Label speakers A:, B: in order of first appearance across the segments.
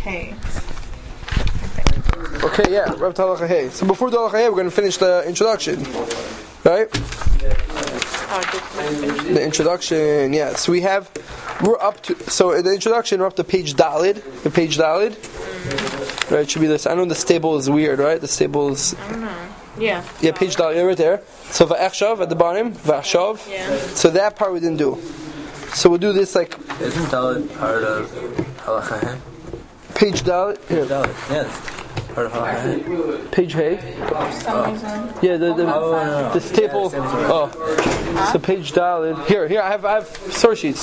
A: Hey.
B: Okay, yeah, we're up to halacha hey. So before the halacha hey, we're going to finish the introduction, right? The introduction, yeah. So we're up to. So in the introduction, we're up to page Dalid. The page Dalid, right? It should be this. I know the stable is weird, right? The stable is.
A: I don't know. Yeah.
B: Yeah, page Dalid, right there. So va'achshav at the bottom, va'achshav.
A: Yeah.
B: So that part we didn't do. So we'll do this like.
C: Isn't Dalit part of halacha hey?
B: Page Dalid. Here.
C: Dalit, yes. Part of halacha hey.
B: Page hey.
A: For some reason.
B: Yeah, the staple. Oh, so page Dalid. Here. I have source sheets.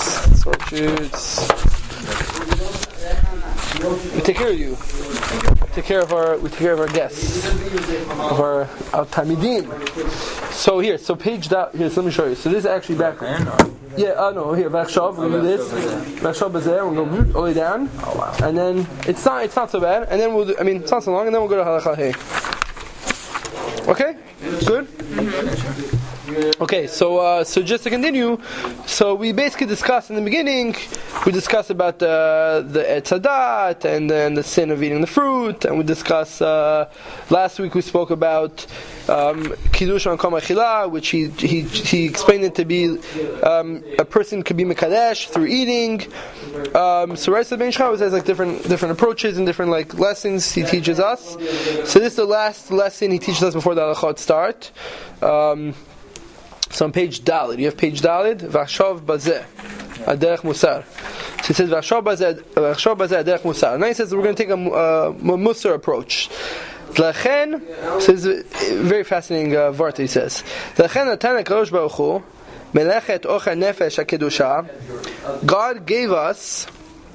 B: We take care of you. We take care of our guests, of our Talmidim. So here, so page Dalid. Here, so let me show you. So this is actually backwards. Yeah, no, here, Vachshav, we'll do this. Vachshav is there, we'll go all the way down.
C: Oh, wow.
B: And then, it's not so bad. And then we'll do, it's not so long, and then we'll go to halacha hey. Okay? Good? Mm-hmm. Okay, so just to continue, so we basically discussed in the beginning, we discussed about the Etz Hadat, and then the sin of eating the fruit, and we discussed, last week we spoke about Kiddush on Kol Mechila, which he explained it to be a person could be Mekadesh through eating. So Raisa Ben Shchav has like different approaches and different like lessons he teaches us. So this is the last lesson he teaches us before the halachot start. So on page Dalid, you have page Dalid, Vachshav Bazeh, Aderech Musar. So he says Vachshav Bazeh, Aderech Musar. Now he says we're going to take a Musar approach. L'chen, so this is a very fascinating vart he says. L'chen natan HaKadosh Baruch Hu, melechet ochel nefesh HaKedusha. God gave us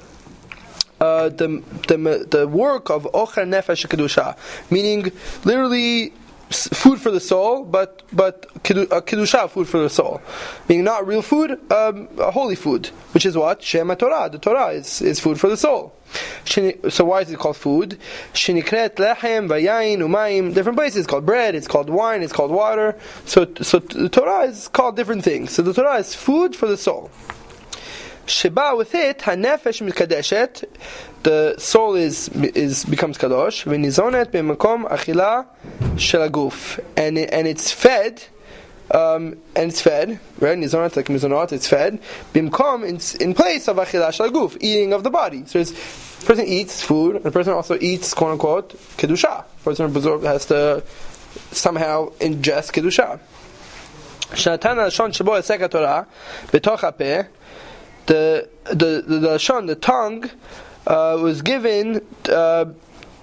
B: the work of ochel nefesh HaKedusha, meaning literally food for the soul, but kedusha, food for the soul, meaning not real food, holy food, which is what Shema Torah. The Torah is food for the soul. So why is it called food? Shenikret lechem vayayin umayim. Different places it's called bread, it's called wine, it's called water. So the Torah is called different things. So the Torah is food for the soul. Sheba, with it, hanefesh mikadeshet, the soul becomes kadosh. V'nizonet b'makom achila shel haguf, and it's fed. Right? Nizonet like mizonot, it's fed. Bimkom in place of achila shel haguf, eating of the body. So a person eats food, and a person also eats quote unquote kedusha. A person has to somehow ingest kedusha. Shnatan lashon shebo esek Torah betoch hapeh. The lashon, the tongue, was given the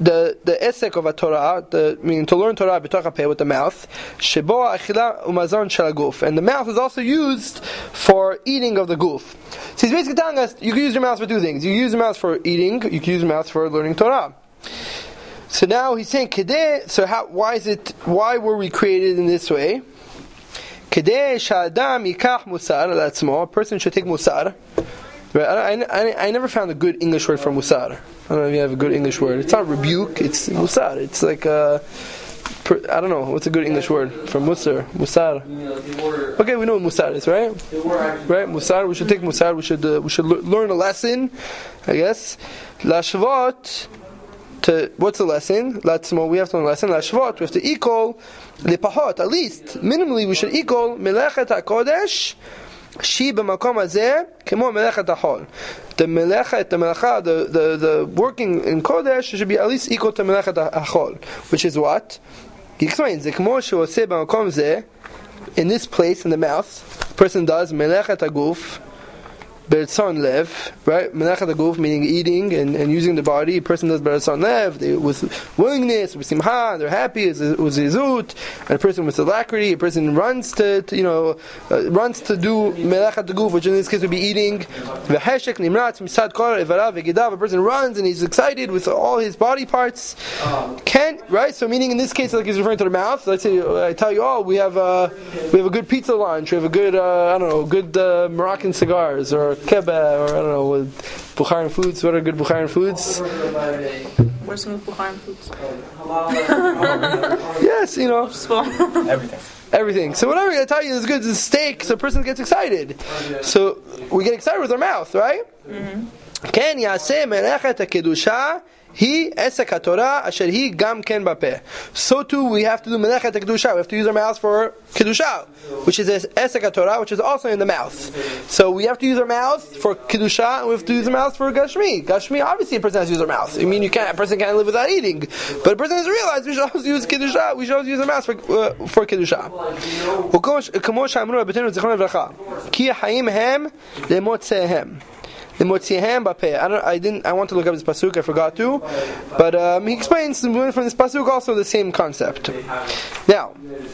B: esek of a Torah, meaning to learn Torah b'toch hapeh with the mouth. Shebo achila umazon shel haguf, and the mouth is also used for eating of the guf. So he's basically telling us you can use your mouth for two things. You can use your mouth for eating. You can use your mouth for learning Torah. So now he's saying kedeh. So why were we created in this way? Kedeh sha'adam yikach musar. That's small. A person should take musar. Right? I never found a good English word for musar. I don't know if you have a good English word. It's not rebuke. It's musar. It's like I don't know what's a good English word for musar. Musar. Okay, we know what musar is, right? Right, musar. We should take musar. We should learn a lesson, I guess. Lashvot. What's the lesson? We have to learn a lesson. Lashvot. We have to equal lepahot. At least minimally, we should equal melechet hakodesh. She b'makom hazeh kemo melechet hachol. The melacha, the working in kodesh should be at least equal to melechet hachol, which is what he explains. Kemo she'oseh b'makom zeh, in this place in the mouth, a person does melechet haguf. Beretzon lev, right? Menachat haguf, meaning eating and using the body. A person does beretzon lev with willingness, with simcha, they're happy, with zizut. And a person with alacrity, a person runs to do menachat haguf, which in this case would be eating. V'heshek nimratz misad kol ivarav v'gidav. A person runs and he's excited with all his body parts. Right? So meaning in this case, like he's referring to the mouth. Let's say I tell you, we have a good pizza lunch, we have a good good Moroccan cigars or kebab, or I don't know, with Bukharan foods. What are good Bukharan foods?
A: Where's some Bukharan foods?
B: Yes,
C: Everything.
B: So whatever I tell you is good. It's steak, so a person gets excited. So we get excited with our mouth, right? Mm-hmm. Ken yaseh melechet kedusha. He esek haTorah asher he gam ken bapeh. So too we have to do melechet kedusha. We have to use our mouth for kedusha, which is esek haTorah, which is also in the mouth. So we have to use our mouth for kedusha, and we have to use our mouth for gashmi. Gashmi, obviously, a person has to use their mouth. I mean, a person can't live without eating, but a person has to realize we should also use kedusha. We should also use our mouth for kedusha. Ki hayim hem lemotzehem. I want to look up this pasuk. I forgot to, but he explains from this pasuk also the same concept. Now,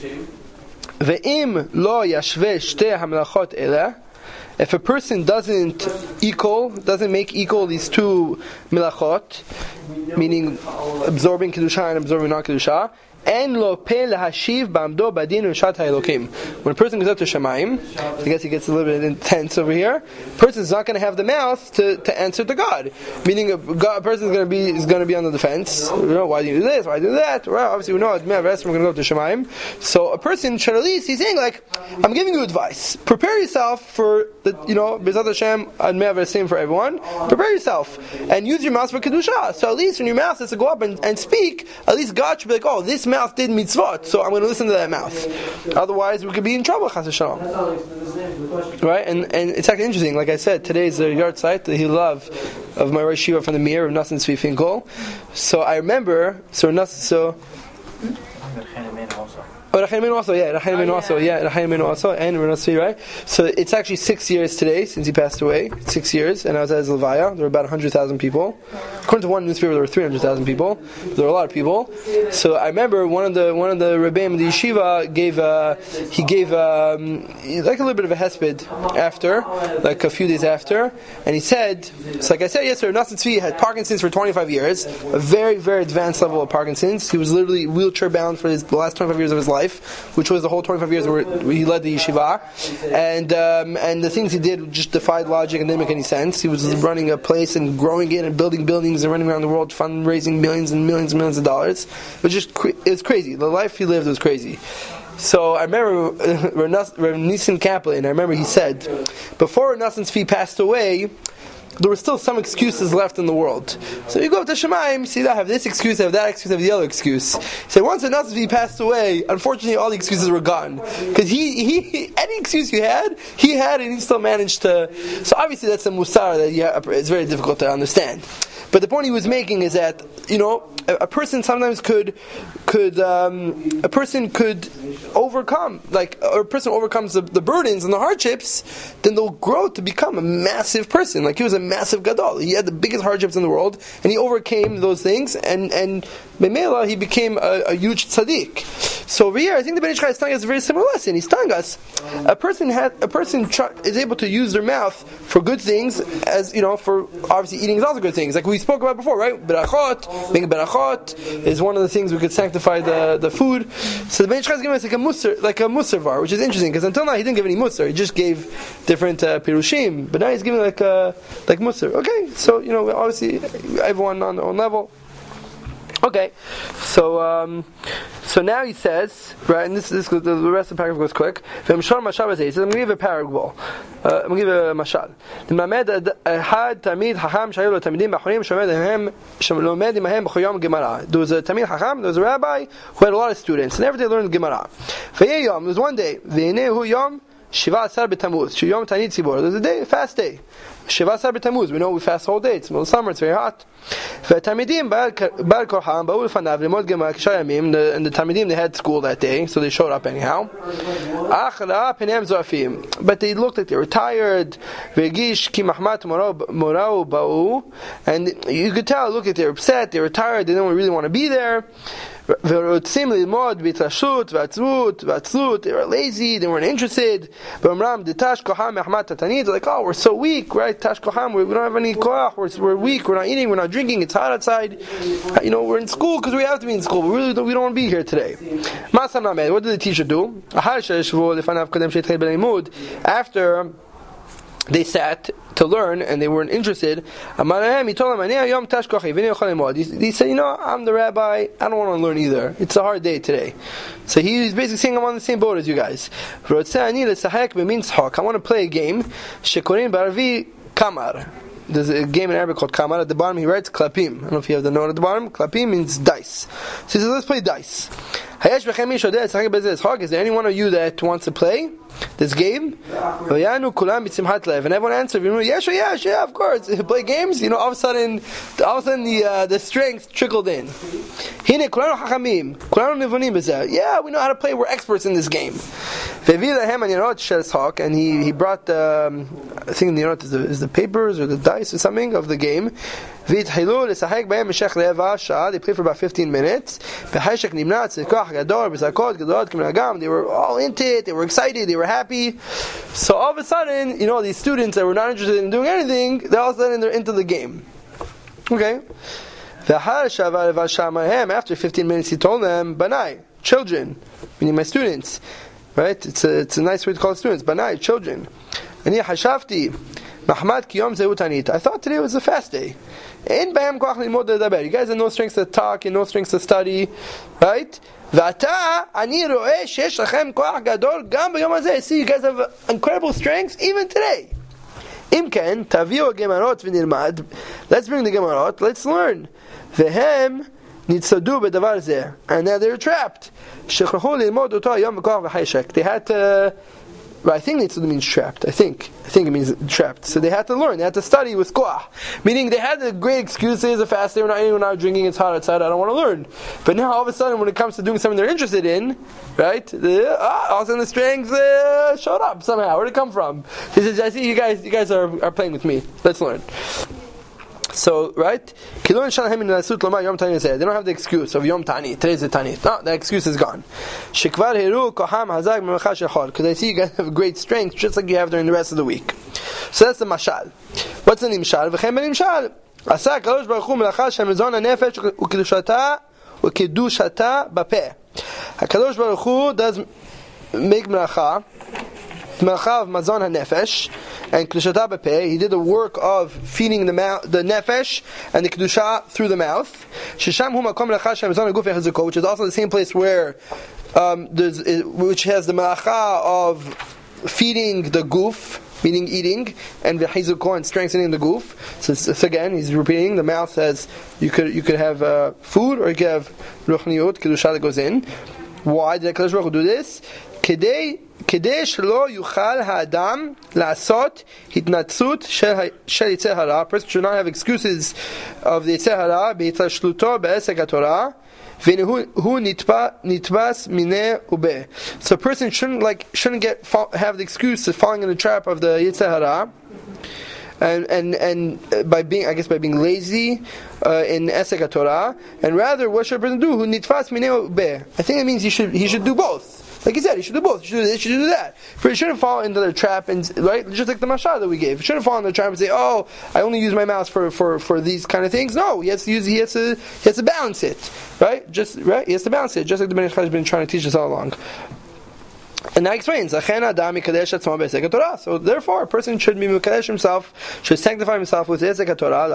B: ve'im lo yashve shtei hamlachot eleh. If a person doesn't make equal these two melachot, meaning absorbing kedusha and absorbing non kedusha. En lo pe lahashiv ba'amdo badin u'shat ha'elokim. When a person goes up to Shemaim, I guess he gets a little bit intense over here. A person is not going to have the mouth to answer to God. Meaning a person is going to be on the defense. Why do you do this? Why do you do that? Well, obviously we know we're going to go up to Shemaim. So a person should at least, he's saying like, I'm giving you advice. Prepare yourself for the, B'ezrat Hashem, Admei V'Asim for everyone. Prepare yourself and use your mouth for kedusha. So at least when your mouth has to go up and speak, at least God should be like, oh, this mouth did mitzvot, so I'm going to listen to that mouth. Otherwise, we could be in trouble, chas v'shalom. Right? And it's actually interesting. Like I said, today is the yard site, the Hilav of my Rosh Yeshiva from the Mir of Nassim Tzvi Finkel. So I remember, Rachel Imenu also, and Renasvi, right? So it's actually 6 years today since he passed away. 6 years, and I was at his Levaya. There were about 100,000 people. According to one newspaper, there were 300,000 people. There were a lot of people. So I remember one of the Rebbeim of the yeshiva gave like a little bit of a hesped after, like a few days after, and he said, so like I said yesterday, Nassim Tzvi had Parkinson's for 25 years, a very, very advanced level of Parkinson's. He was literally wheelchair bound for the last 25 years of his life, which was the whole 25 years where he led the yeshiva, and the things he did just defied logic and didn't make any sense. He was running a place and growing it and building buildings and running around the world fundraising millions and millions and millions of dollars. It was crazy. The life he lived was crazy. So I remember Nissim Kaplan, I remember he said, before Nassim Tzvi passed away, there were still some excuses left in the world. So you go up to Shemaim, you see, I have this excuse, I have that excuse, I have the other excuse. So once Nassim Tzvi passed away, unfortunately all the excuses were gone. Because he any excuse he had, and he still managed to. So obviously that's a musar that it's very difficult to understand. But the point he was making is that, a person sometimes could overcome, or a person overcomes the burdens and the hardships, then they'll grow to become a massive person. Like he was a massive gadol. He had the biggest hardships in the world, and he overcame those things, and Memela, he became a huge tzaddik. So over here, I think the Ben Ish Chai is telling us a very similar lesson. He's telling us a person is able to use their mouth for good things, as for obviously eating is also good things, like we spoke about before, right? Berachot, being a berachot is one of the things we could sanctify the food. So the Ben Ish Chai is giving us like a musar, which is interesting because until now he didn't give any musar. He just gave different pirushim, but now he's giving like musar. Okay, so obviously everyone on their own level. Okay, so now he says, right, and the rest of the paragraph goes quick. He says, I'm going to give a parable. I'm going to give a mashal. There was a Tamid Chacham, there was a rabbi who had a lot of students, and every day they learned Gemara. There was one day, Shiva Asar B'Tamuz, Yom Tanit Tzibor. There's a day, a fast day. Shiva Asar B'Tamuz. We know we fast the whole day. It's middle of summer. It's very hot. V'Tamidim Bar Korham Ba'ul Fanav Limod Gemara K'Shayamim. And the Tamidim, they had school that day, so they showed up anyhow. Achla Penem Zoafim. But they looked like they were tired. V'Gish Ki Mahmat Morau Ba'u. And you could tell, look like they were upset. They were tired. They didn't really want to be there. They were lazy, they weren't interested. They're like, oh, we're so weak, right? Tash Koham, we don't have any koach, we're weak, we're not eating, we're not drinking, it's hot outside. We're in school because we have to be in school, we don't want to be here today. What did the teacher do? After they sat to learn and they weren't interested, he told them, he said, I'm the rabbi, I don't want to learn either. It's a hard day today. So he's basically saying, I'm on the same boat as you guys. I want to play a game. there's a game in Arabic called Kamar. At the bottom he writes Klapim. I don't know if you have the note at the bottom. Klapim means dice. So he says, let's play dice. Is there any one of you that wants to play this game? And everyone answered, yeah, of course. Play games, all of a sudden the strength trickled in. Yeah, we know how to play, we're experts in this game. And he brought I think is the papers or the dice or something of the game. They played for about 15 minutes. They were all into it, they were excited, they were happy. So all of a sudden, these students that were not interested in doing anything, they're all of a sudden they're into the game. Okay? After 15 minutes he told them, Banai, children, meaning my students. Right? It's a nice way to call students. Banai, children. I thought today was a fast day. You guys have no strength to talk, and no strength to study. Right? I see you guys have incredible strength even today. Let's bring the Gemarot, let's learn. And now they're trapped. They had to, I think Nitzadu means trapped. I think it means trapped. So they had to learn, they had to study with koach. Meaning they had a great excuse, it's a fast day, we're not drinking, it's hot outside, I don't want to learn. But now all of a sudden when it comes to doing something they're interested in, right, all of a sudden the strength showed up somehow. Where'd it come from? He says, I see you guys are playing with me. Let's learn. So, right? They don't have the excuse of Yom Tani. Today's the Tani. No, that excuse is gone. Because I see you guys have great strength, just like you have during the rest of the week. So that's the mashal. What's the nimshal? V'chem ben-nimshal. Asa HaKadosh Baruch Hu melacha shemezon hanefesh u'kedushata bapeh. HaKadosh Baruch Hu does make melacha of mazon hanefesh and kedushata b'peh. He did the work of feeding the nefesh and the kedusha through the mouth. Shesham hu makom melacha shemezon haguf yechaziko, which is also the same place where which has the melacha of feeding the guf, meaning eating, and the hizuko and strengthening the guf. So again, he's repeating. The mouth says you could have food, or you could have ruchniut kedusha that goes in. Why did HaKadosh Baruch Hu do this? כדי שלא יוכל האדם לעשות התנצות של יצר הרע. A person should not have excuses of the יצר הרע בהתרשלותו בעסק התורה, והוא נתפס מיניה ובה. So a person shouldn't have the excuse of falling in the trap of the יצר הרע, and by being lazy in Esek HaTorah, and rather what should a person do? Who nitfas minei beh. I think it means he should do both. Like he said, he should do both. He should do this, he should do that. But he shouldn't fall into the trap, and right, just like the mashal that we gave. He shouldn't fall into the trap and say, "Oh, I only use my mouth for these kind of things." No, he has to balance it, right? He has to balance it, just like the Ben Ish Chai has been trying to teach us all along. And that explains. So therefore, a person should be mekadesh himself, should sanctify himself with Ezek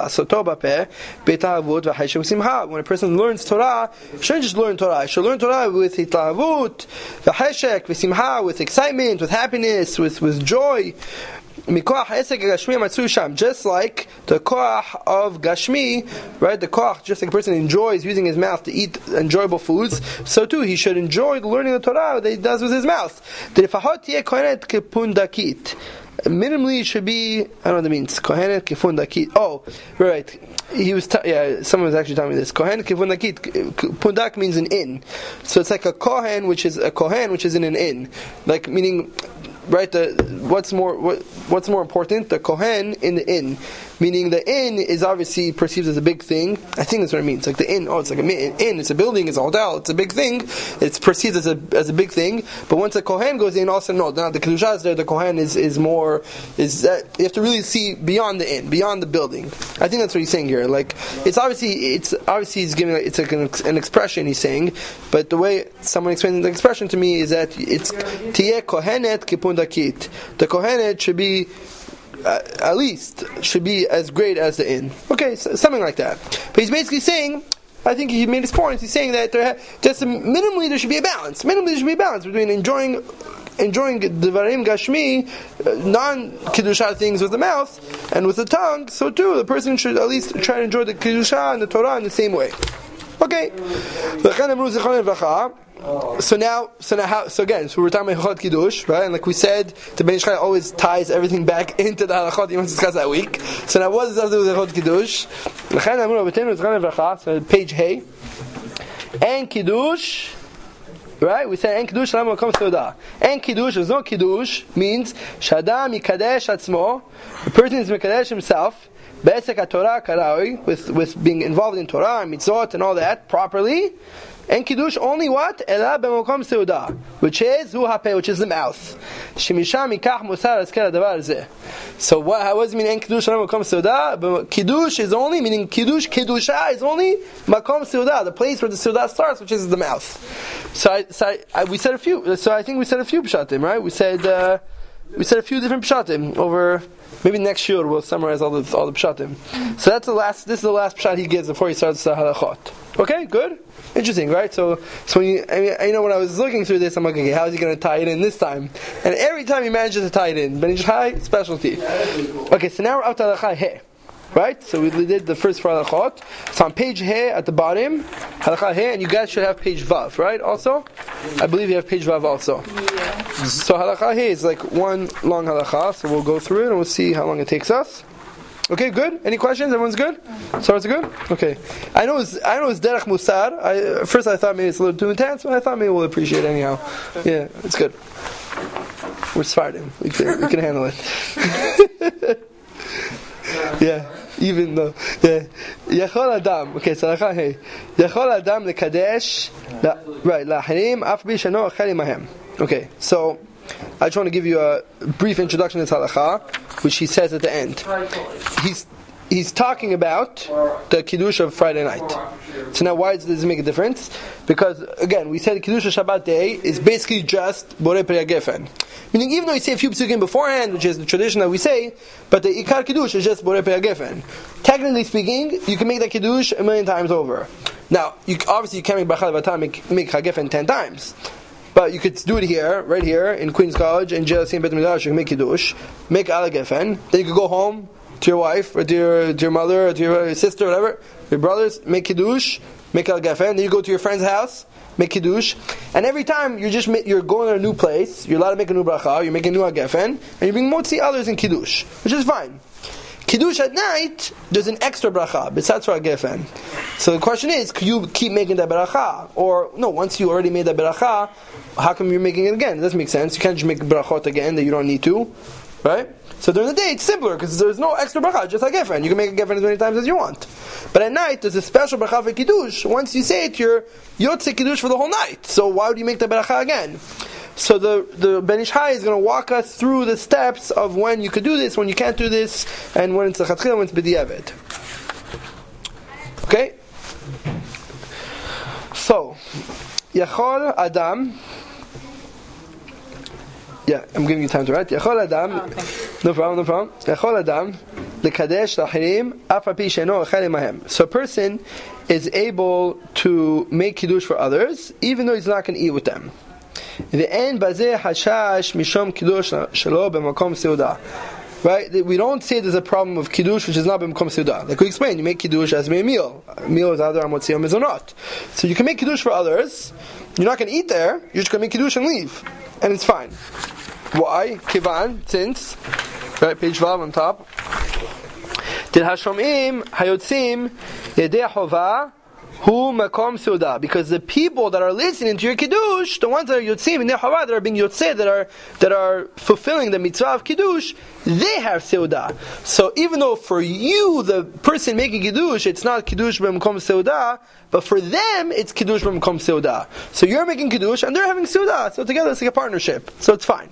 B: HaTorah. When a person learns Torah, he shouldn't just learn Torah. He should learn Torah with hitlavut, v'heshek, v'simha, with excitement, with happiness, with joy. Just like the koach of Gashmi, right? The koach, just like a person enjoys using his mouth to eat enjoyable foods, so too he should enjoy learning the Torah that he does with his mouth. Minimally, it should be, I don't know what that means. Kohenet kefundakit. Oh, right. Someone was actually telling me this. Kohen kefundakit. Pundak means an inn. So it's like a kohen, which is in an inn. Like, meaning, right, what's more important? The kohen in the inn. Meaning the inn is obviously perceived as a big thing. I think that's what it means. Like the inn, it's like an inn, it's a building, it's a hotel, it's a big thing. It's perceived as a big thing. But once a kohen goes in, also no, now the kedusha is there. The kohen is more you have to really see beyond the inn, beyond the building. I think that's what he's saying here. Like it's obviously he's giving it's like an expression he's saying. But the way someone explained the expression to me is that it's tiyeh kohenet kipundakit. The kohenet should be at least should be as great as the inn. Okay, so something like that. But he's basically saying, I think he made his point. He's saying that minimally there should be a balance. Minimally there should be a balance between enjoying enjoying Devarim Gashmi, non-Kedusha things with the mouth and with the tongue, so too the person should at least try to enjoy the Kedusha and the Torah in the same way. Okay. So again, we're talking about Hilchot Kiddush, right? And like we said, the Ben Ish Chai always ties everything back into the halachot he wants to discuss that week. So now what does that have to do with Hilchot Kiddush? So page Hey. And Kiddush, right? We said En Kiddush Lama Makom Seudah. En Kiddush, there's no Kiddush, means Shadam Yikadesh Atzmo, the person is Mikadesh himself, Be'esek HaTorah Karawi, with being involved in Torah and Mitzvot and all that properly. And Kiddush only what? Ela b'makom seudah, which is hu hapeh, which is the mouth. Shemisham yikach musar azker hadavar zeh. So what does it mean? En Kiddush ela makom seudah. Kiddush is only meaning Kiddusha is only makom seudah, the place where the seudah starts, which is the mouth. So we said a few. So I think we said a few pshatim, right? We said a few different pshatim over. Maybe next year we'll summarize all the pshatim. So that's the last. This is the last pshat he gives before he starts the halachot. Okay, good, interesting, right? So when when I was looking through this, I'm like, okay, how is he going to tie it in this time? And every time he manages to tie it in. Ben Ish Chai specialty. Okay, so now we're up to halachah He. Right? So we did the first four halachot. So on page He at the bottom, halachah He, and you guys should have page Vav, right? Also, I believe you have page Vav also.
A: Yeah.
B: So halachah He is like one long halachah. So we'll go through it and we'll see how long it takes us. Okay, good. Any questions? Everyone's good? So it's good. Okay. I know it's derech musar. First I thought maybe it's a little too intense, but I thought maybe we'll appreciate it anyhow. Yeah, it's good. We're Sfardim. We can handle it. Yeah, even though. Yeah. Yachol Adam. Okay, so hey. Yachol Adam lekadesh. Right. Laharim af bi shano achel imahem. Okay, so I just want to give you a brief introduction to this halakha, which he says at the end. He's talking about the Kiddush of Friday night. So now why does this make a difference? Because again, we said the Kiddush of Shabbat day is basically just Borei Pri HaGefen. Meaning even though you say a few psukim beforehand, which is the tradition that we say, but the Ikar Kiddush is just Borei Pri HaGefen. Technically speaking, you can make that Kiddush 1,000,000 times over. Now, obviously you can't make Bracha Levatam, make HaGefen 10 times. But you could do it here, right here, in Queen's College, in Jerusalem, Bet Midrash, you can make Kiddush, make Ala Gefen, then you could go home to your wife, or to your mother, or to your sister, whatever, your brothers, make Kiddush, make Ala Gefen, then you go to your friend's house, make Kiddush, and every time you're going to a new place, you're allowed to make a new bracha, you're making a new Gefen, and you're being motzi others in Kiddush, which is fine. Kiddush at night, there's an extra bracha, besides for Gefen. So the question is, could you keep making that bracha? Or, no, once you already made that bracha, how come you're making it again? It doesn't make sense. You can't just make brachot again that you don't need to, right? So during the day, it's simpler, because there's no extra bracha, just like Gefen. You can make a Gefen as many times as you want. But at night, there's a special bracha for Kiddush. Once you say it, you're Yotze Kiddush for the whole night. So why would you make the bracha again? So the Ben Ish Chai is going to walk us through the steps of when you could do this, when you can't do this, and when it's a chatchila, when it's b'diavad. Okay? So, Yachol Adam. Yeah, I'm giving you time to write. Yachol Adam. No problem. Yachol Adam. Lekadesh lahirim afapi sheno achel imahem. So a person is able to make kiddush for others, even though he's not going to eat with them. Ve'en bazeh hashash mishom kiddush shelo b'makom seudah. Right? We don't say there's a problem of kiddush which is not b'makom seudah. Like we explained, you make kiddush as a meal. A meal is either amotzi or mezonot. So you can make kiddush for others. You're not going to eat there. You're just going to make kiddush and leave, and it's fine. Why? Kivan, since, right? Page Vav on top. Did hashomim hayotzim yedei hova. Hu makom seudah, because the people that are listening to your kiddush, the ones that are yotzim in their hava, that are being yotzeh, that are fulfilling the mitzvah of kiddush, they have seudah. So even though for you, the person making kiddush, it's not kiddush b'makom seudah, but for them, it's kiddush b'makom seudah. So you're making kiddush and they're having seudah. So together it's like a partnership. So it's fine.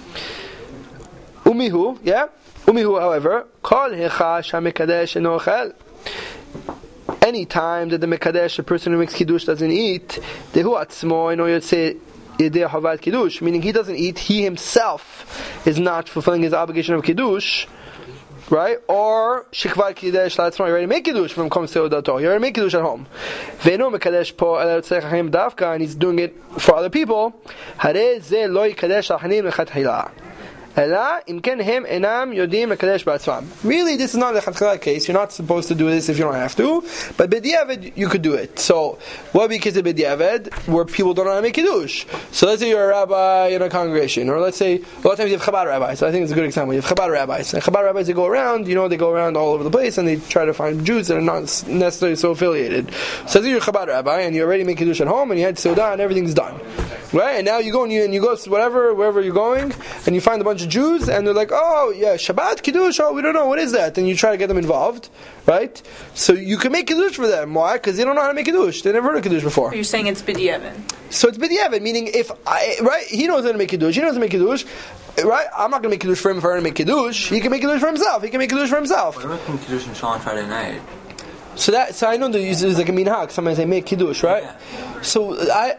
B: Umihu, yeah. Umihu, however, kol hecha shamikadesh enochel. Any time that the Mekadesh, the person who makes Kiddush, doesn't eat, Dehu Atzmo, I know you'd say, Yedei Havad Kiddush, meaning he doesn't eat, he himself is not fulfilling his obligation of Kiddush, right? Or shikvar kiddush latzma, you already make kiddush from comes to odato. You already make kiddush at home. Ve'eno mekadesh po el tzechachim davka, and he's doing it for other people. Harei ze lo yikadesh lachanim lechatchila. Ela imken hem enam yodim mekadesh ba'atzmam. Really, this is not a lechatchila case. You're not supposed to do this if you don't have to. But b'diavad, you could do it. So, what would be kids of b'diavad? Where people don't know how to make kiddush. So let's say you're a rabbi in a congregation, or let's say a lot of times you have Chabad rabbis. I think it's a good example. You have Chabad rabbis. And Chabad rabbis, they go around. They go around all over the place, and they try to find Jews that are not necessarily so affiliated. So let's say you're a Chabad rabbi, and you already make kiddush at home, and you had Seudah, and everything's done, right? And now you go and you go wherever you're going, and you find a bunch of Jews, and they're like, oh yeah, Shabbat kiddush. Oh, we don't know what is that, and you try to get them involved, right? So you can make kiddush for them. Why? Because they don't know how to make kiddush. They never heard of kiddush before.
A: You're saying it's b'diavad.
B: So it's b'diavad, meaning right? He knows how to make kiddush. He knows how to make kiddush. Right? I'm not going to make kiddush for him if I want to make kiddush. He can make kiddush for himself.
C: What about making kiddush and shul on Friday night?
B: So I know there's like a minhag. Sometimes they make kiddush, right?
C: Yeah.
B: So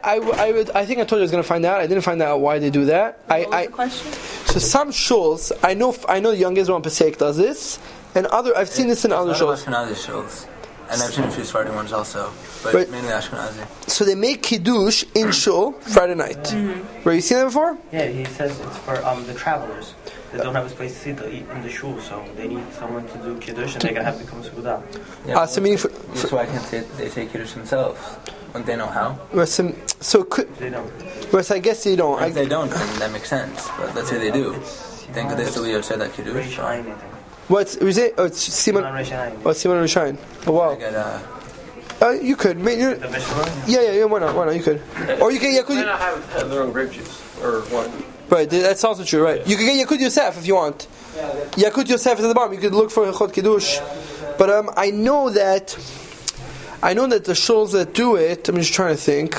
B: I think I told you I was going to find out. I didn't find out why they do that.
A: What was the question?
B: So some shuls, I know the young Israel and Pesach does this, and I've seen this in other shuls.
C: Ashkenazi shuls, and I've seen a few Sephardi ones also, but
B: right.
C: Mainly Ashkenazi.
B: So they make kiddush in shul Friday night.
A: Mm-hmm.
B: Right? You seen that before?
D: Yeah, he says it's for the travelers. They don't have a place to sit to eat in the shul, so they need someone to do kiddush, and they're gonna have to come Suda.
C: Yeah,
B: so meaning
C: that's why I can't say they say kiddush themselves. Wouldn't they know how?
D: They don't.
B: I guess they don't.
C: If they don't, then that makes sense. But let's say they do. Then could they still be upset that kiddush?
D: Reish Ayin, I think.
B: What's is it? Oh, it's Simon.
D: Reish Ayin.
B: Oh, Simon Rishain. Oh wow.
C: I got,
B: You could.
D: The Mishnah?
B: Yeah. Why not? You could. Or you can.
E: Why not have their own grape juice or what?
B: Right, that's also true, right? You can get Yakud Yosef if you want. Yakud Yosef is at the bottom. You could look for Chod Kiddush. But I know that the shuls that do it, I'm just trying to think.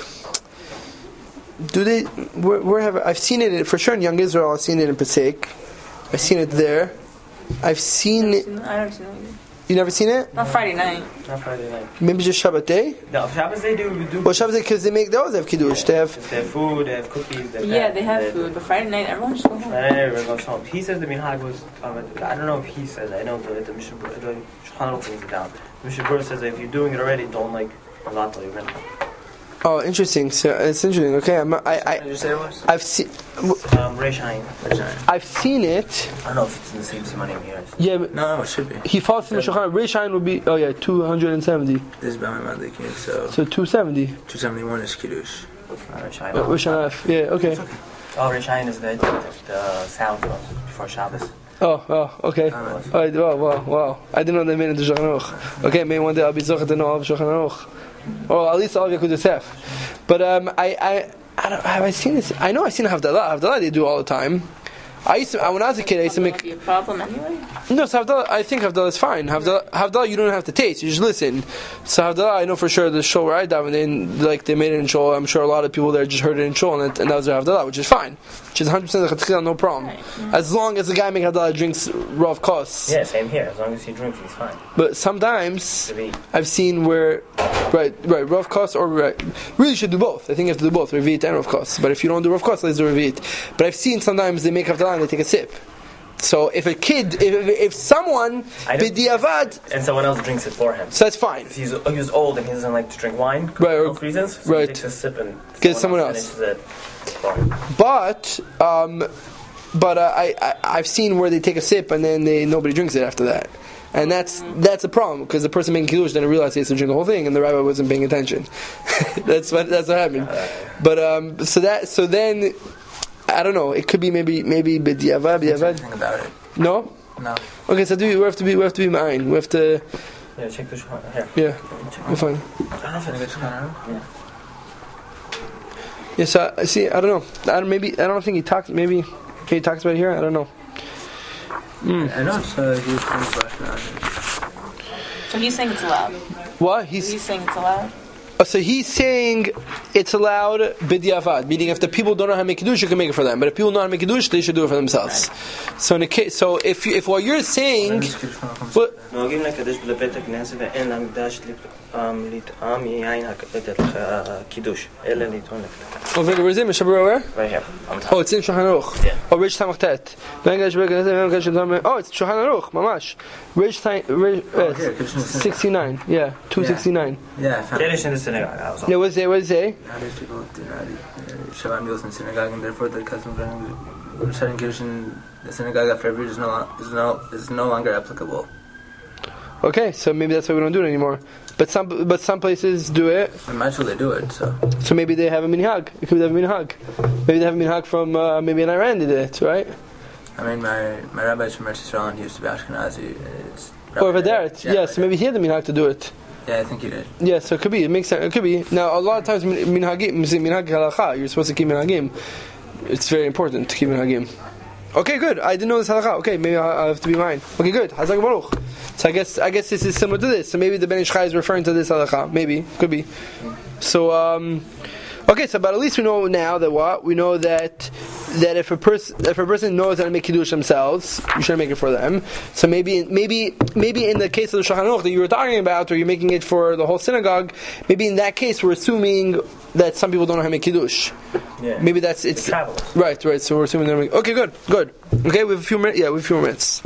B: Do they? Where have I've seen it for sure in Young Israel? I've seen it in Pesach. I've seen it there. I've seen it.
A: I never seen it.
B: You never seen it?
A: Not Friday night.
D: Not Friday night.
B: Maybe just Shabbat day.
D: No, Shabbos they do.
B: Well, Shabbat day because they always have Kiddush. They have
D: food, they have cookies.
A: They have food, but Friday night everyone just go home.
D: Everyone goes home. He says the minhag was. I don't know if he says. I know the Mishnah the Shulchan brings it down. The Mishnah says that if you're doing it already, don't lato your minhag.
B: Oh, interesting. So it's interesting. Okay,
C: did you say it was?
B: I've seen.
D: Reish Ayin.
B: I've seen it.
C: I don't know if it's in the same simanim here.
B: Yeah, but
C: No, it should be.
B: he falls in the Shulchan. Rishain would be 270.
C: This is Bama Madlikin, so
B: So 270.
C: 271 is kiddush.
D: Reish Ayin.
B: Rishain. Yeah. Okay.
D: Oh, Reish Ayin is the sound before Shabbos.
B: Oh, okay. Alright, wow. I didn't know they made it to Shulchan Aruch. Okay, maybe one day I'll be zochet to know all of Shulchan Aruch. Or at least all of Yakud Yosef. But have I seen this? I know I've seen Havdalah. Havdalah they do all the time. When I was a kid, I used to make.
A: Be a problem anyway.
B: No, so Havdalah, I think Havdalah is fine. Havdalah, you don't have to taste; you just listen. So Havdalah, I know for sure the show where I davened in, like they made it in shul. I'm sure a lot of people there just heard it in shul, and that was their Havdalah, which is fine, which is 100% the Chatchila, no problem.
A: Right.
B: As long as the guy making Havdalah drinks Rav Kos.
D: Yeah, same here. As long as he drinks, he's fine.
B: But sometimes I've seen where, right, Rav Kos or really should do both. I think you have to do both, Revit and Rav Kos. But if you don't do Rav Kos, let's do Revit. But I've seen sometimes they make Havdalah and they take a sip. So if a kid, if someone b'diavad,
D: and someone else drinks it for him,
B: so that's fine.
D: He's old and he doesn't like to drink wine for
B: Right,
D: health reasons. So
B: right.
D: he takes a sip and
B: Get someone else.
D: finishes it for him.
B: But I've seen where they take a sip and then nobody drinks it after that. And that's a problem because the person making kiddush didn't realize he has to drink the whole thing, and the rabbi wasn't paying attention. that's what happened. But so then I don't know. It could be maybe b'diavad.
C: Think about it.
B: No.
C: No.
B: Okay, so we have to be mine. We have to.
D: Yeah, check the shot here.
B: Yeah, we're fine.
C: I don't know if it's kind of.
B: Yeah. So see, I don't know. I don't think he talks. Maybe he talks about it here. I don't know.
C: I know it's he was coming to Ashkenazi.
A: So he's saying it's allowed.
B: What
A: He's saying it's allowed.
B: So he's saying it's allowed b'diavad, meaning if the people don't know how to make kiddush, you can make it for them. But if people know how to make kiddush, they should do it for themselves. So in a case, so if what you're saying, what,
D: נוהגים לקדש בבית הכנסת ואין למקדש לטעם יין הקידוש, אלא לטעון לקדש.
B: where is it? Where?
D: Right here.
B: Oh, it's in Shulchan Aruch.
D: Yeah.
B: Oh, Rish Tamachtet. Oh, it's Shulchan Aruch, mamash. Rish 69. Yeah, 269.
C: Yeah, I found
D: Kiddush in the synagogue.
B: Yeah, what does it say?
C: Nowadays people do not eat Shabbat meals in synagogue, and therefore the custom of setting Kiddush in the synagogue after every is no longer applicable.
B: Okay, so maybe that's why we don't do it anymore. But some places do it.
C: I'm not sure they do it, so.
B: So maybe they have a minhag. It could be they have a minhag. Maybe they have a minhag from maybe in Iran did it, right?
C: I mean, my rabbi is from Eretz Yisrael, and he used to be Ashkenazi.
B: Or Vadaret. Yeah, so maybe he had the minhag to do it.
C: Yeah, I think he did.
B: Yeah, so it could be. It makes sense. It could be. Now, a lot of times minhag halacha. You're supposed to keep minhagim. It's very important to keep minhagim. Okay, good. I didn't know this halacha. Okay, maybe I have to be mine. Okay, good. Hazak Baruch. So I guess this is similar to this. So maybe the Ben Ish Chai is referring to this halacha. Maybe, could be. So okay. So but at least we know now that what we know that if a person knows how to make kiddush themselves, you shouldn't make it for them. So maybe in the case of the Shulchan Aruch that you were talking about, or you're making it for the whole synagogue, maybe in that case we're assuming that some people don't know how to make kiddush.
D: Yeah.
B: Maybe it's right. So we're assuming they're making. Okay, good. Okay, we have a few minutes. Yeah, we have a few minutes.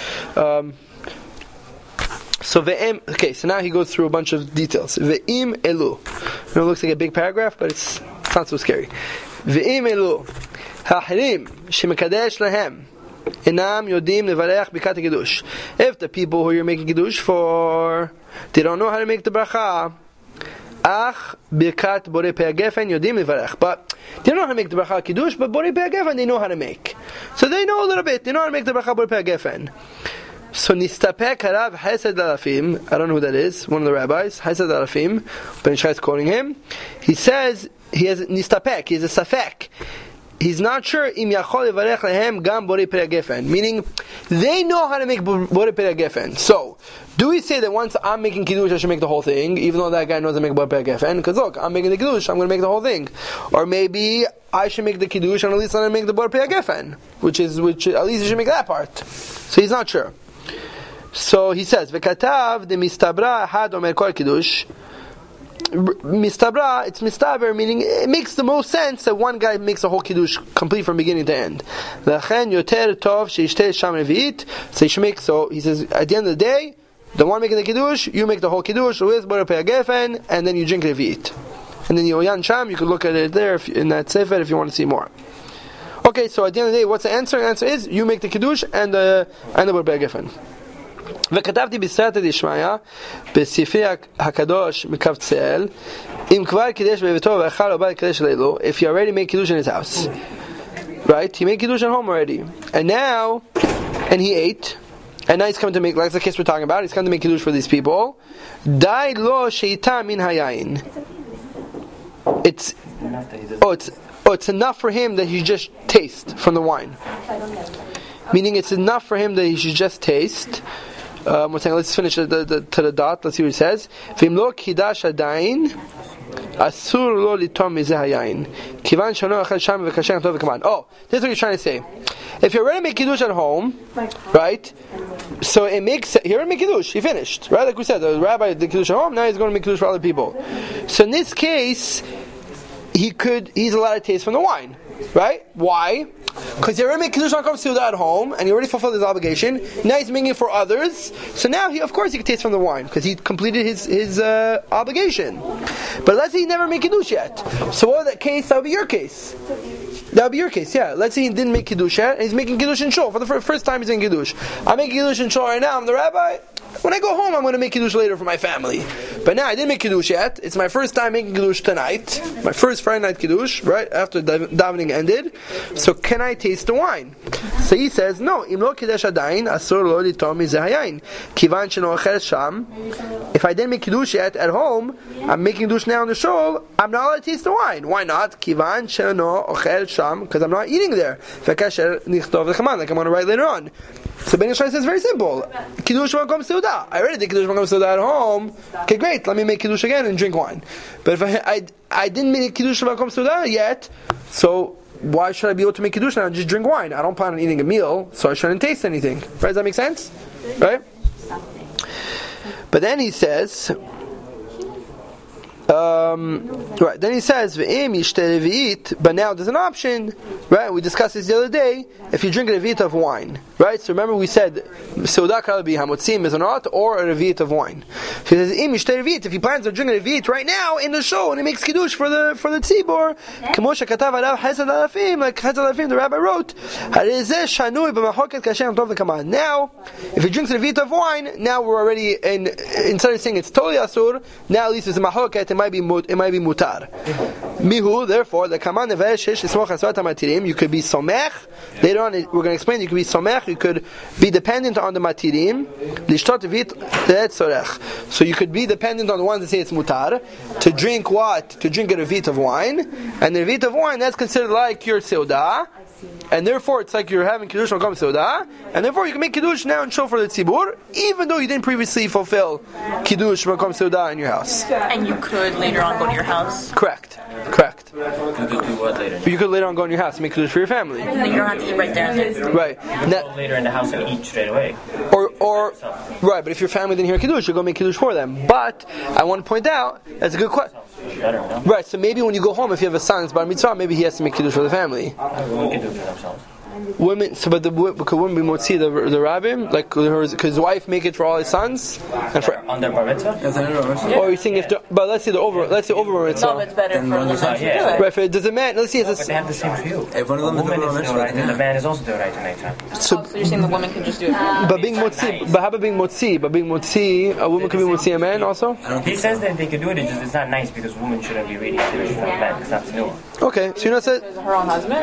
B: So now he goes through a bunch of details. Ve'im elu. It looks like a big paragraph, but it's not so scary. Ve'im elu. Ha'chirim shemekadesh lahem. Inam yodim levarech bikat kiddush. If the people who you're making kiddush for, they don't know how to make the bracha, ach bikat borei pei hagefen yodim levarech. But they don't know how to make the bracha kiddush, but borei pei hagefen they know how to make. So they know a little bit. They know how to make the bracha borei pei hagefen. So nistapek harav Hesed Alafim. I don't know who that is. One of the rabbis. Hesed Alafim. Ben Ish Chai is quoting him. He says he has nistapek. He has a safek. He's not sure im yachol levarech lehem gam borei pei hagefen. Meaning they know how to make borei pei hagefen. So do we say that once I'm making kiddush I should make the whole thing, even though that guy knows how to make borei pei hagefen? Because look, I'm making the kiddush, I'm going to make the whole thing. Or maybe I should make the kiddush and at least let him make the borei pei hagefen, which at least you should make that part. So he's not sure. So he says, "V'katav de mistabra had omer kol kiddush." Mistabra, it's mistaber, meaning it makes the most sense that one guy makes a whole kiddush complete from beginning to end. L'chen yoter tov sheishteh sham revi'it. So he should make. So he says, at the end of the day, the one making the kiddush, you make the whole kiddush with borei pei hagefen, and then you drink revi'it. And then Yoyan Sham, you could look at it there in that sefer if you want to see more. Okay, so at the end of the day, what's the answer? The answer is you make the kiddush and the borei pei hagefen. וכתבתי בסייעתא דשמיא בספרי הקדוש מקו צאל אם כבר קידש בביתו ואכל או בא לקדש לילו, if he already made kiddush in his house, right? He made kiddush at home already, and he ate, and now he's coming to make, like the case we're talking about, he's coming to make kiddush for these people. Dai lo sheita min hayayin. It's enough for him that he just taste from the wine. Meaning it's enough for him that he should just taste. One second, let's finish to the dot. Let's see what it says. V'im lo kidash adayin asur lo litom mizeh hayayin kivan shano achal sham v'kasher tov v'kaman. Oh, this is what he's trying to say. If you're ready to make kiddush at home, right? So it makes he already made kiddush. He finished, right? Like we said, the rabbi did kiddush at home. Now he's going to make kiddush for other people. So in this case, he's allowed to taste from the wine, right? Why? Because he already made kiddush on Suda at home, and he already fulfilled his obligation. Now he's making it for others. So now he can taste from the wine because he completed his obligation. But let's say he never made kiddush yet. So what would that case? That would be your case. That would be your case, yeah. Let's say he didn't make kiddush yet, and he's making kiddush in shul for the first time. He's in kiddush. I'm making kiddush in shul right now. I'm the rabbi. When I go home, I'm going to make kiddush later for my family. But now I didn't make kiddush yet. It's my first time making kiddush tonight. My first Friday night kiddush, right after davening ended. So can I taste the wine? So he says, no. Im lo kiddush adayin asur lo litom mizeh hayayin kivan sheno ochel sham. If I didn't make kiddush yet at home, I'm making kiddush now in the shul. I'm not allowed to taste the wine. Why not? Kivan sheno ochel sham, because I'm not eating there. V'kasher nichtov v'chaman, like I'm going to write later on. So Ben Ish Chai says very simple. Kiddush when it comes to Seudah. I already did Kiddush Makam Seudah at home. Okay, great. Let me make Kiddush again and drink wine. But if I didn't make Kiddush Makam Seudah yet, so why should I be able to make Kiddush now and just drink wine? I don't plan on eating a meal, so I shouldn't taste anything. Right? Does that make sense? Right? But then he says, right, then he says, but now there's an option, right? We discussed this the other day. If you drink a revit of wine, right? So remember we said, Seudah could be hamotzim mezonot or a revit of wine. He says, if he plans to drink a revit right now in the show and he makes kiddush for the tzibor, like Chesed Alafim, the rabbi wrote, now, if he drinks a revit of wine, now we're already instead of saying it's totally asur, now at least it's a mahoket. It might be mutar. Mihu, therefore, the kaman nevesh ismoch asvat matirim. You could be somech. Later on, we're going to explain. You could be somech. You could be dependent on the matirim. Lishtot vit tzorech. So you could be dependent on the ones that say it's mutar to drink what? To drink a revit of wine, and the revit of wine that's considered like your seudah. And therefore, it's like you're having Kiddush Makam Seudah, and therefore you can make Kiddush now and show for the Tzibur, even though you didn't previously fulfill Kiddush Makam Seudah in your house.
A: And you could later on go to your house.
B: Correct.
C: You could do what later?
B: You could later on go in your house and make Kiddush for your family.
A: And then you don't have to eat right there and then.
B: Right.
D: Go later in the house and eat straight away.
B: Or right, but if your family didn't hear Kiddush, you go make Kiddush for them. But I want to point out, that's a good question. Right, so maybe when you go home, if you have a son, it's bar mitzvah, maybe he has to make Kiddush for the family.
D: Women can do it for themselves.
B: Women, so but could women be motzi the rabbim, like could his wife make it for all his sons and for
D: on their bar mitzvah?
B: Or you think if but let's say over bar mitzvah.
A: No, it's better for the man to do it.
B: Right, if does a man? Let's see,
D: But they have the same view.
C: If one of them is
D: Woman
C: the
D: is
C: mitzvah,
D: right, and the man is also doing right tonight.
A: So you're saying the woman can just do it?
B: but being motzi, but how about being motzi? But being motzi, a woman can be motzi a man also.
D: He says that they can do it. It's not nice because women shouldn't be reading Kiddush for men. It's not new.
B: Okay, so you're not saying
A: Her own husband?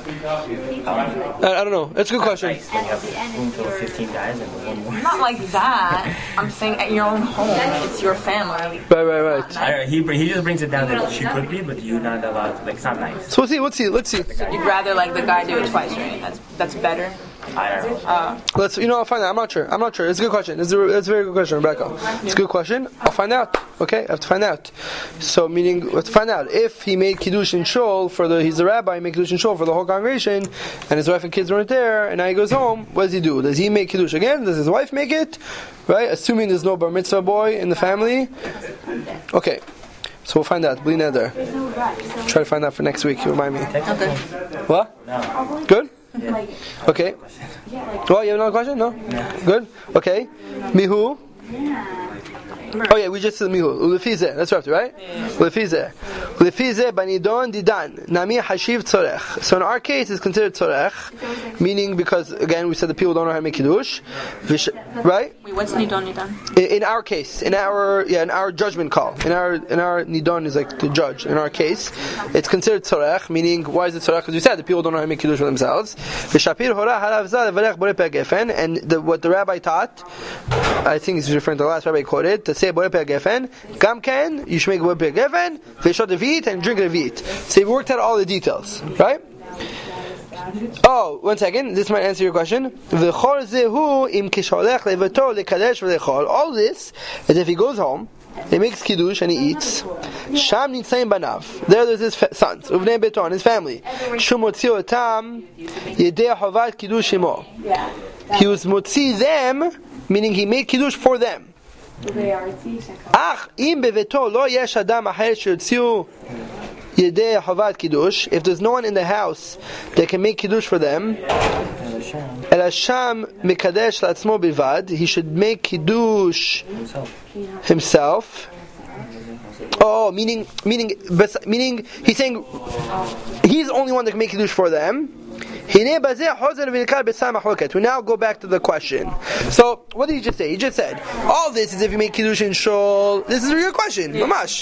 B: I don't know. That's a good question.
D: Nice when you have room for 15 guys and one woman.
A: Not like that. I'm saying at your own home. It's your family.
B: Right.
D: I don't know, he just brings it down that she could be, but you're not allowed to. Like, it's not nice.
B: So let's see.
A: You'd rather like the guy do it twice, right? That's better.
D: I don't know.
B: Let's. I'll find out. I'm not sure. It's a good question. It's a very good question, Rebecca. It's a good question. I'll find out. Okay, I have to find out. So meaning, we have to find out if he made kiddush in shul he's a rabbi, he made kiddush in shul for the whole congregation, and his wife and kids weren't there, and now he goes home. What does he do? Does he make kiddush again? Does his wife make it? Right? Assuming there's no bar mitzvah boy in the family. Okay. So we'll find out. Bli neder. Try to find out for next week. You remind me.
A: Okay.
B: What?
D: No.
B: Good?
D: Yeah.
B: Okay. Oh, you have another question? No? Good? Okay. Mihu? Oh yeah, we just said mihu. Ulefizeh. That's right? Ulefizeh. Ulefizeh banidon didan. Nami hashiv tzorech. So in our case, it's considered tzorech, meaning because again we said the people don't know how to make kiddush, right?
A: Wait, what's nidon?
B: In our case, in our judgment call, in our nidon is like the judge. In our case, it's considered tzorech, meaning why is it tzorech? Because we said the people don't know how to make kiddush for themselves. V'shapir hora harav zeh levarech borei peh gefen, and what the rabbi taught, I think he's referring to the last rabbi quoted, to say borei peh gefen, gam ken, you should make borei peh gefen, v'shot revit, and drink revit. So we worked out all the details, right? Oh, 1 second. This might answer your question. All this is if he goes home, he makes kiddush and he eats. Sham nitzaim banav. There's his sons, uvnei beto, and his family. Shum motzio etam yedei havad kiddush imo. He was motzi them, meaning he made kiddush for them. Ach im beveto lo yesh adam acher sheyotziu yedei havad kiddush. If there's no one in the house that can make kiddush for them, el hasham mekadesh la'atzmo bilvad. He should make kiddush himself. Oh, meaning he's saying he's the only one that can make kiddush for them. We now go back to the question. So, what did he just say? He just said, all this is if you make kiddush in shul. This is a real question. Mamash.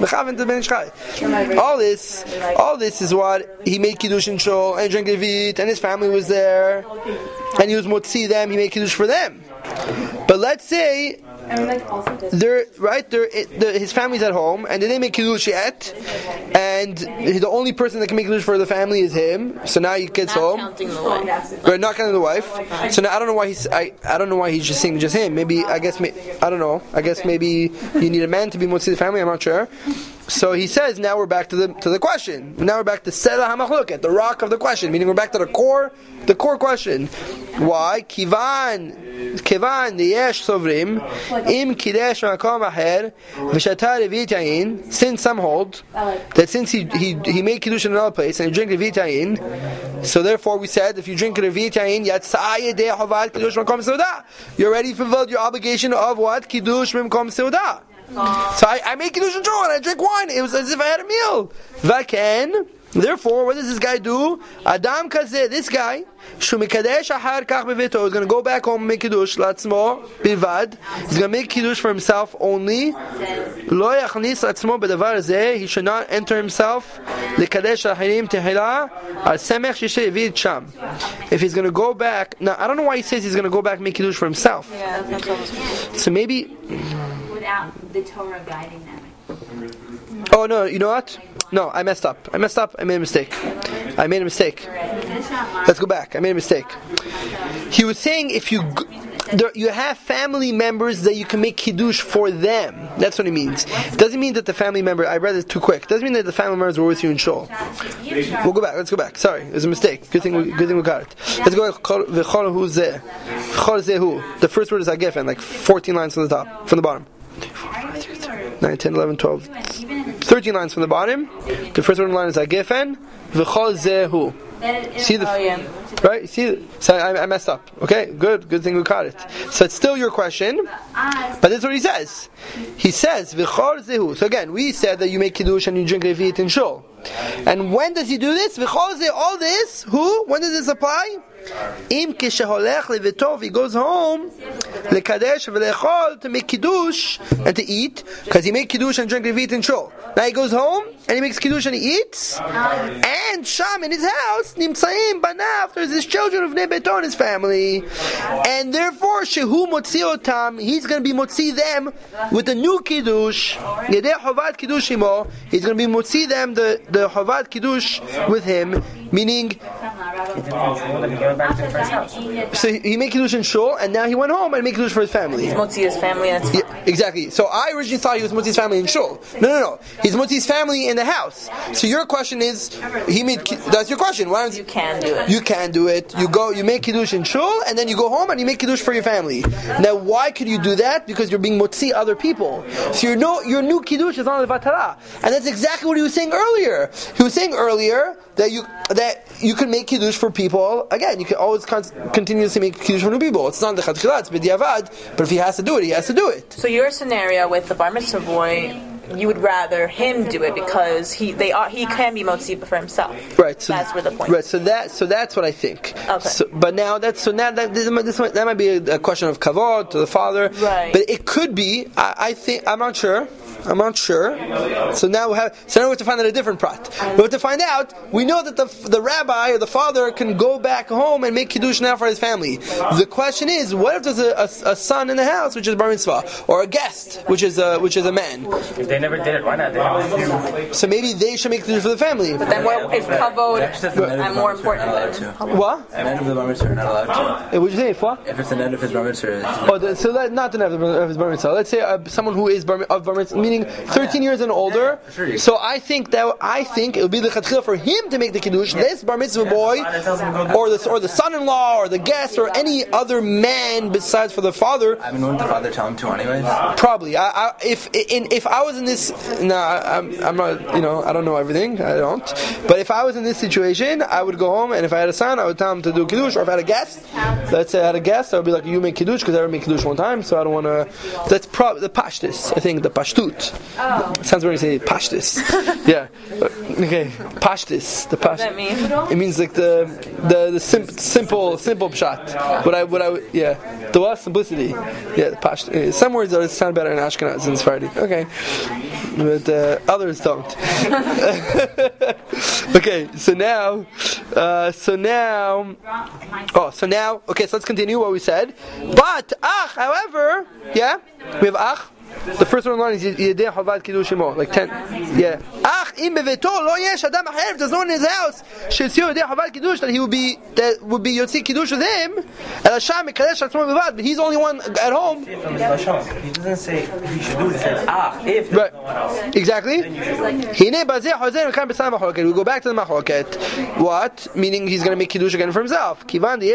B: All this is what he made kiddush in shul and drank revit, and his family was there, and he was motzi them. He made kiddush for them. But let's say his family's at home and they didn't make kiddush yet, and the only person that can make kiddush for the family is him. So now he gets home.
A: Counting the wife.
B: Right, not counting the wife. So now I don't know why he's just saying just him. Maybe I don't know. I guess maybe you need a man to be motzi the family. I'm not sure. So he says now we're back to the question. Now we're back to Sela HaMachloket, the rock of the question. Meaning we're back to the core question. Why? Kivan yesh sovrim im kidesh makom aher v'shata revit yain. Since some hold that since he made kiddush in another place and he drank revit yain, so therefore we said if you drink revit yain yatzah yedei chovat kiddush makom seudah, you already fulfilled your obligation of what? Kiddush makom seudah. So I make kiddush and and I drink wine. It was as if I had a meal. Vaken. Therefore, what does this guy do? Adam kazeh, this guy, shumikadesh ahar kach bevito, is going to go back home and make kiddush latzmo bivad. He's going to make kiddush for himself only. Lo yachnis latzmo bedavar zeh. He should not enter himself lekadesh ahirim tehila al semech shishe vid sham. If he's going to go back, now I don't know why he says he's going to go back and make kiddush for himself.
A: Yeah, that's almost.
B: So maybe
F: without the Torah guiding them.
B: Oh no, you know what? No, I messed up. I made a mistake. Let's go back. I made a mistake. He was saying if you have family members that you can make kiddush for them. That's what he means. It doesn't mean that the family member, I read it too quick. It doesn't mean that the family members were with you in shul. We'll go back. Let's go back. Sorry, it was a mistake. Good thing we got it. Let's go back. The first word is agefen, like 14 lines from the top, from the bottom. 9, 10, 11, 12, 13 lines from the bottom. The first one line is agefen, v'chol zehu. See the right? See, so I messed up. Okay, good thing we caught it. So it's still your question, but this is what he says. He says v'chol zehu. So again, we said that you make kiddush and you drink revit in shul. And when does he do this? V'chol zehu. All this. Who? When does this apply? Im kisheholech levitov, he goes home lekadesh v'lechol, to make kiddush and to eat, because he made kiddush and drink revit in shul. Now he goes home and he makes kiddush and he eats, and sham in his house nimtzaim banav, there's his children of Bnei Beito in his family, and therefore shehu motzi otam, he's going to be motzi them with the new kiddush yedei chovat kiddush imo, he's going to be motzi them the chovat kiddush with him, meaning so he made kiddush in shul, and now he went home and made kiddush for his family.
A: He's motzi his family. That's fine.
B: Yeah, exactly. So I originally thought he was motzi's family in shul. No. He's motzi's family in the house. So your question is, that's your question. Why don't
A: you can do it?
B: You can do it. You make kiddush in shul, and then you go home and you make kiddush for your family. Now, why could you do that? Because you're being motzi other people. So your new kiddush is on the vatara, and that's exactly what he was saying earlier. He was saying earlier that you can make kiddush for people. Again, you can always continuously make kiddush for new people. It's not the chatchila, it's b'diavad. But if he has to do it, he has to do it.
A: So your scenario with the bar mitzvah boy, you would rather him do it because he can be motzi for himself.
B: Right. So
A: that's where the point.
B: Right. So that's what I think.
A: Okay.
B: But now that might be a question of kavod to the father.
A: Right.
B: But it could be. I think I'm not sure. So now we have to find out a different prat. We have to find out. We know that the rabbi or the father can go back home and make kiddush now for his family. The question is, what if there's a son in the house which is bar mitzvah, or a guest which is a man?
D: If they never did it, why not? They have a few.
B: So maybe they should make kiddush for the family.
A: But then if kavod I'm more important than
B: what?
C: The net of the bar mitzvah are not allowed to.
B: What did you say? If what?
C: If it's the net of his bar mitzvah.
B: Not the net of his bar mitzvah. Let's say someone who is of bar mitzvah, meaning 13 years and older.
C: Sure.
B: So I think it would be the chatchila for him to make the kiddush. This bar mitzvah boy, or the son-in-law, or the guest, or any other man besides for the father.
C: I mean, wouldn't the father tell him to anyways?
B: Probably. If I was in this, I'm not. I don't know everything. I don't. But if I was in this situation, I would go home, and if I had a son, I would tell him to do kiddush. Or if I had a guest, let's say I had a guest, I would be like, you make kiddush, because I already made kiddush one time, so I don't want to. That's probably the pashtus. I think the pashtut. Sounds very say pashtus. Yeah. Okay. Pashtus. The
A: What does that mean?
B: It means like the simple pshat. Yeah. The what? Simplicity. Yeah. The pashtus. Some words sound better in Ashkenaz than Sephardi. Okay. But others don't. Okay. So now. Okay. So let's continue what we said. But however, yeah, we have ach. The first one line is Yedei Chavad Kiddush Imo, like 10. Yeah. Ach, If there's no one in his house that he would be Yotzi Kiddush with him, but he's the only one at home.
D: He doesn't say he should do it. He says, if there's
B: Right.
D: no one else.
B: Exactly.
D: Then you should.
B: We go back to the machloket. What? Meaning he's going to make Kiddush again for himself.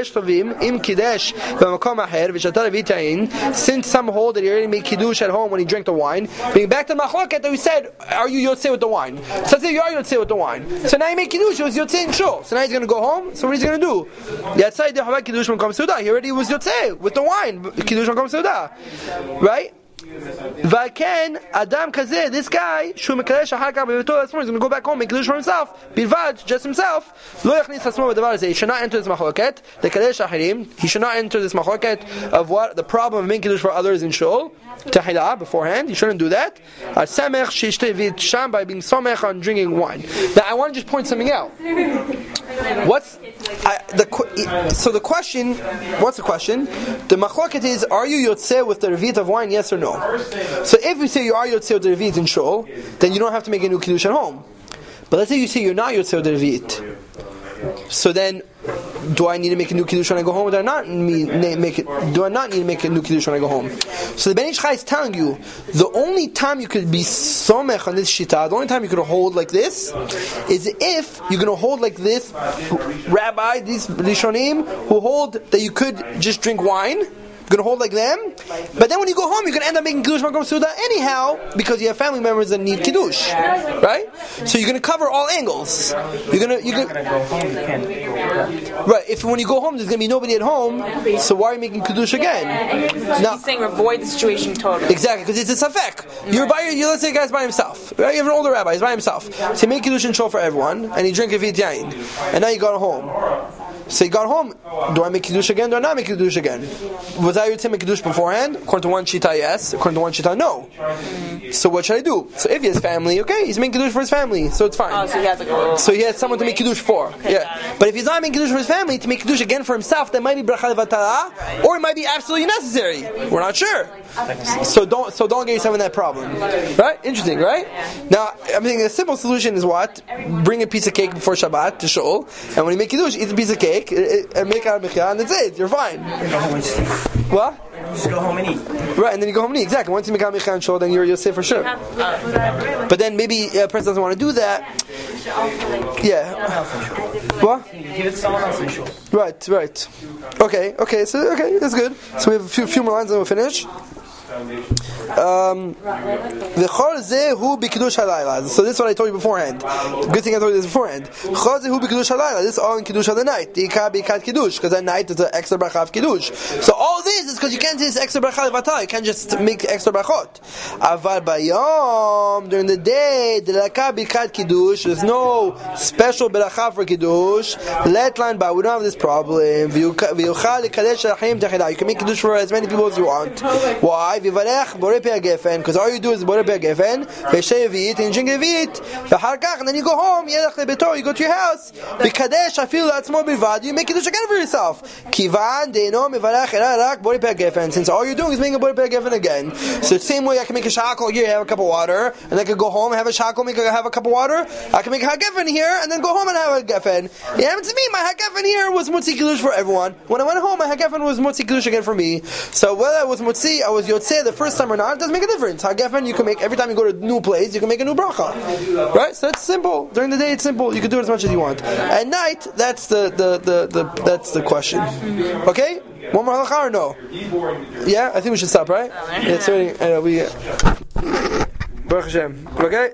B: Since some hold that he already made Kiddush at home when he drank the wine, being back to the machloket that we said, are you Yotzei with the wine? So let's say you are Yotzei with the wine. So now you make Kiddush, he was Yotzei in Shul. So now he's going to go home, so what is he going to do? He already was Yotzei with the wine. Kiddush Makom Seudah. Right? V'ken Adam Kazeh, this guy, Shu Mekadesh Ahar כך B'Beito Atzmo, he's going to go back home, make Kiddush for himself. Bilvad, just himself. Lo Yachnis Atzmo B'Davar Zeh. He should not enter this machloket. The Kadesh Ahirim. He should not enter this machloket of what the problem of making Kiddush for others in Shul. Tahila beforehand. He shouldn't do that. Samech Shishtei V'It Sham, by being somech on drinking wine. Now I want to just point something out. So the question? What's the question? The machloket is: are you yotzeh with the revit of wine? Yes or no? So if we say you are yotzeh with the revit in shul, then you don't have to make a new kiddush at home. But let's say you say you're not yotzeh with the revit. So then, do I need to make a new kiddush when I go home, or do I not need to make a new kiddush when I go home? So the Ben Ish Chai is telling you the only time you could be somech on this shita, the only time you could hold like this, is if you're going to hold like this. Rabbi, these Rishonim who hold that you could just drink wine. You're going to hold like them, but then when you go home, you're going to end up making Kiddush Makom Seudah anyhow, because you have family members that need Kiddush, right? So you're going to cover all angles. You're going to
D: go home, you can't go.
B: right. If when you go home, there's going to be nobody at home, so why are you making Kiddush again? Now,
A: He's saying avoid the situation totally.
B: exactly, because it's a safek. Let's say a guy's by himself, right? You have an older rabbi, he's by himself. So you make Kiddush and Shul for everyone, and he drink a vit yain, and now you got home. So you got home, do I make Kiddush again, do I not make Kiddush again? Was I to make Kiddush beforehand? According to one shita, yes. According to one shita, no. So what should I do? So if he has family, okay, he's making Kiddush for his family, so it's fine.
A: Oh, so he has to go.
B: So he has someone to make Kiddush for.
A: Okay,
B: Yeah. But if he's not making Kiddush for his family, to make Kiddush again for himself, that might be bracha levatala, or it might be absolutely necessary. We're not sure. So don't get yourself in that problem. Right? Interesting, right? Now, I'm thinking a simple solution is what? Bring a piece of cake before Shabbat to shul, and when you make Kiddush, eat a piece of cake, and make out mechia, and that's it. You're fine. What?
D: Just go home and eat.
B: Right, and then you go home and eat. Exactly. Once you make out mechia and shul, then you're safe for sure. But then maybe a person doesn't want to do that. Yeah. What?
D: Give it to someone else in shul.
B: Right. Okay, that's good. So we have a few more lines and we'll finish. So this is what I told you beforehand. Good thing I told you this beforehand. This is all in Kiddush of the night. Because at night there's an extra bracha of Kiddush. So all this is because you can't do this extra bracha levatah. You can't just make extra brachot. Aval bayom, during the day, there's no special bracha for Kiddush. Letlan ba, we don't have this problem. You can make Kiddush for as many people as you want. Why? Because all you do is borei pei gefen, v'shevit, and drink revit, and then you go home, you go to your house, v'kadesh afilu atzmo bilvad, you make Kiddush again for yourself. Kivan deino mevarach ela rak borei pei gefen. Since all you're doing is making a borei pei gefen again, so the same way I can make a shakol here, have a cup of water, and I could go home and have a shakol, have a cup of water. I can make a hagefen here, and then go home and have a gefen. It happens to me. My hagefen here was mutzi Kiddush for everyone. When I went home, my hagefen was mutzi Kiddush again for me. So whether I was mutzi, I was yotzei the first time or not, it doesn't make a difference. Hagefen, you can make every time you go to a new place, you can make a new bracha, right? So that's simple. During the day, it's simple. You can do it as much as you want. At night, that's the question. Okay, one more halacha or no? Yeah, I think we should stop, right? Yeah, it's already, Baruch Hashem. Okay.